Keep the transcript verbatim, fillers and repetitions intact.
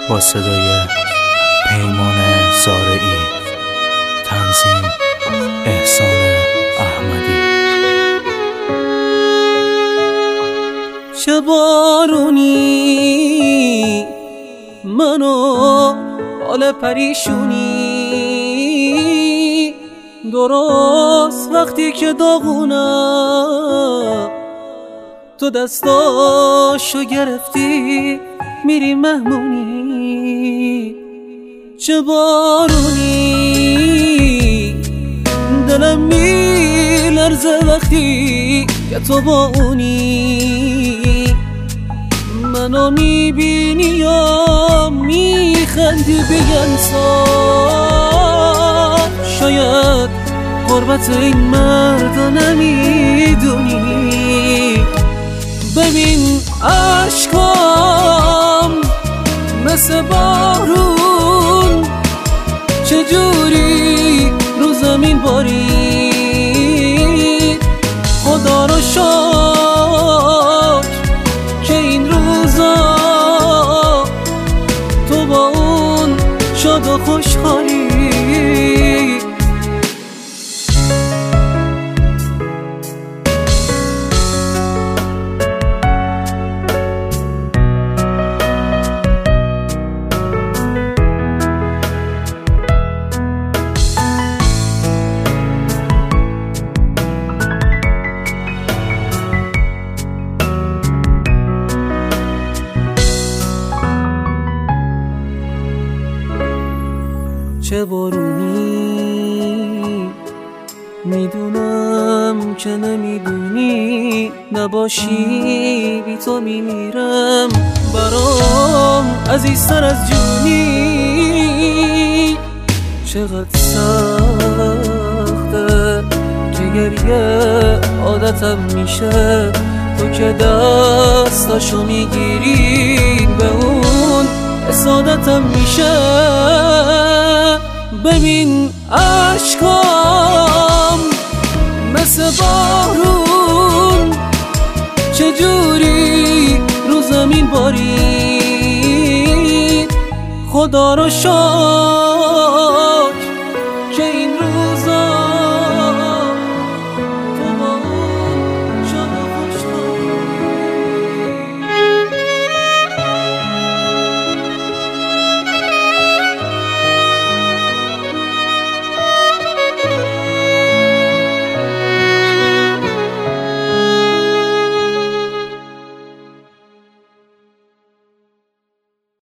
با صدای پیمان زارعی، تنظیم احسان احمدی. چه بارونی منو حال پریشونی، درست وقتی که داغونم تو دستاشو گرفتی میری مهمونی. چه بارونی دلم میلرزه وقتی که تو با اونی، منو میبینی یا میخندی بگن صاف، شاید غربت این مردا نمیدونی. ببین عشقام مثل بارون چجوری رو زمین بارید. خدا رو شکر که این روزا تو با اون شاد و خوشحالی. چه بارونی میدونم که نمیدونی، نباشی بی تو میمیرم برام عزیزتر از جونی. چقدر سخته که گریه عادتم میشه، تو که دستاشو میگیری به اون سعادتم میشه. ببین عشقام مثل بارون چجوری رو زمین بارید. خدا رو شکر